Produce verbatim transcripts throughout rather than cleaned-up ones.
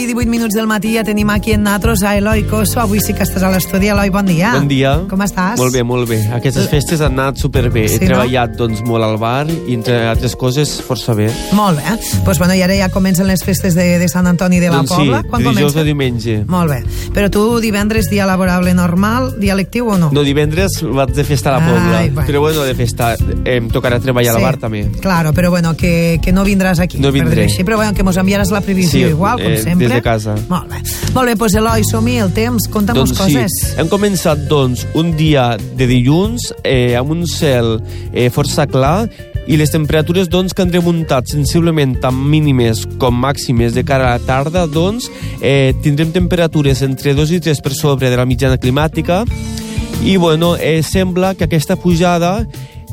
i divuit minuts del matí ja tenim aquí en nosaltres a Eloi Coso. Avui sí que estàs a l'estudi. Eloi, bon dia. Bon dia. Com estàs? Molt bé, molt bé. Aquestes festes han anat superbé. Sí, He treballat, no? doncs, molt al bar i, entre altres coses, força bé. Molt bé. Doncs, pues, bueno, i ara ja comencen les festes de, de Sant Antoni de la doncs Pobla. Sí, Quan de dijous comença? a diumenge. Molt bé. Però tu divendres, dia laborable normal, dia lectiu o no? No, divendres vaig de festa a la Pobla. Ai, bueno. Però bueno, de festa em tocarà treballar Sí. al bar també. Claro, però bueno, que, que no vindràs aquí. No vindré. Per dir-ho així, però bueno, que mos enviaràs la previsió Sí, igual, com eh, sempre. des de casa. Molt bé. Molt bé, doncs Eloi, som-hi, el temps, conta'm-nos Doncs coses. sí, hem començat doncs un dia de dilluns eh, amb un cel eh, força clar i les temperatures doncs, que han remuntat sensiblement tant mínimes com màximes de cara a la tarda, doncs eh, tindrem temperatures entre dos i tres per sobre de la mitjana climàtica i bueno, eh, sembla que aquesta pujada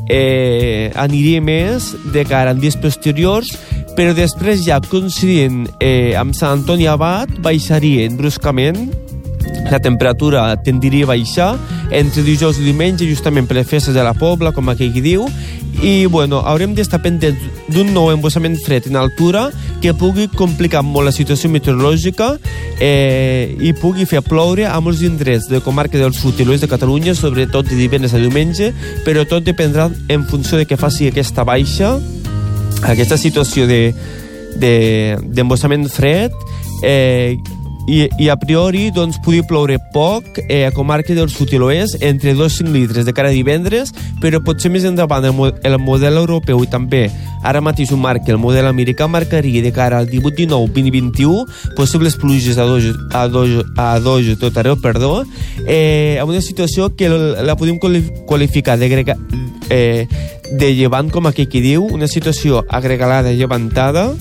eh, aniria més de cara en dies posteriors, però després ja coincidint eh, amb Sant Antoni Abat baixarien bruscament, la temperatura tendiria a baixar entre dijous i diumenge, justament per les festes de la Pobla, com aquell qui diu, i bueno, haurem d'estar pendents d'un nou embossament fred en altura que pugui complicar molt la situació meteorològica eh, i pugui fer ploure a molts indrets de comarca del sud i l'oest de Catalunya, sobretot de divendres a diumenge, però tot dependrà en funció de què faci aquesta baixa, aquesta situació de, de, d'embossament fred, eh, i, i a priori doncs, pugui ploure poc eh, a comarca del sud i l'oest, entre dos i cinc litres de cara a divendres, però potser més endavant el, el model europeu i també ara mateix ho marca el model americà marcaria de cara al divuit, dinou, vint i vint-i-u possibles pluges a dojo, a dojo, a dojo tot arreu, perdó, eh, amb una situació que la podem qualificar de, grega, eh, de llevant, com aquell qui diu, una situació agregalada, llevantada,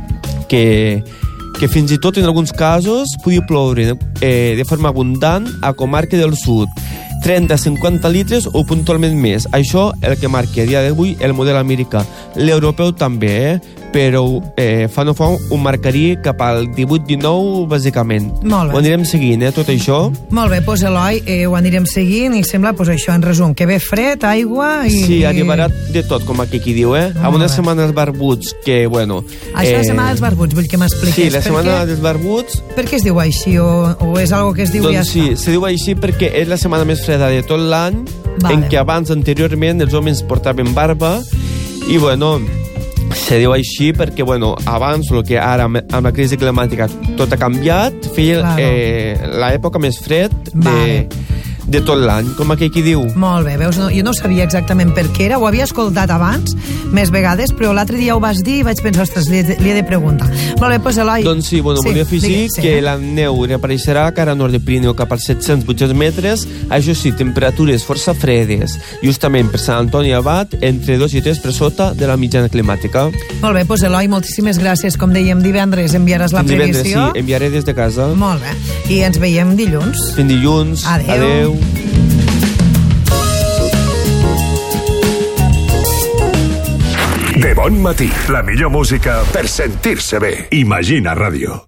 que que fins i tot en alguns casos pugui ploure eh, de forma abundant a comarca del sud, trenta a cinquanta litres o puntualment més. Això el que marca a dia d'avui el model americà. L'europeu també, eh? però eh, fa no fa ho marcaria cap al divuit dinou, bàsicament. Molt bé. Ho anirem seguint, eh, tot això. Molt bé, doncs Eloi, eh, ho anirem seguint i sembla pues, això, en resum, que ve fred, aigua i... Sí, arribarà de tot, com aquí qui diu, eh? Amb una setmana dels barbuts, que, bueno... Això eh, la setmana dels barbuts, vull que m'expliquis. Sí, la setmana què? dels barbuts... Per què es diu així, o, o és algo que es diu doncs ja sí, està? se diu així perquè és la setmana més freda de tot l'any, Vale. en què abans, anteriorment, els homes portaven barba, i, bueno, se diu així perquè, bueno, abans, el que ara, amb la crisi climàtica, tot ha canviat, feia Claro. eh, l'època més fred de... Vale. de tot l'any, com aquell qui diu. Molt bé, veus, no, jo no sabia exactament per què era, ho havia escoltat abans, més vegades, però l'altre dia ho vas dir i vaig pensar, ostres, li, he- li he de preguntar. Molt bé, doncs Eloi... Doncs sí, bueno, Sí, volia afegir digues, sí, que eh? la neu reapareixerà a cara nord de Pirineu cap als set-cents a vuit-cents metres, això sí, temperatures força fredes, justament per Sant Antoni Abat, entre dos i tres per sota de la mitjana climàtica. Molt bé, doncs Eloi, moltíssimes gràcies. Com dèiem, divendres enviaràs la Fins divendres, previsió. sí, enviaré des de casa. Molt bé. I ens veiem dilluns. Fins dilluns. Adeu. Adeu. De bon matí, la millor música per sentir-se bé. Imagina Ràdio.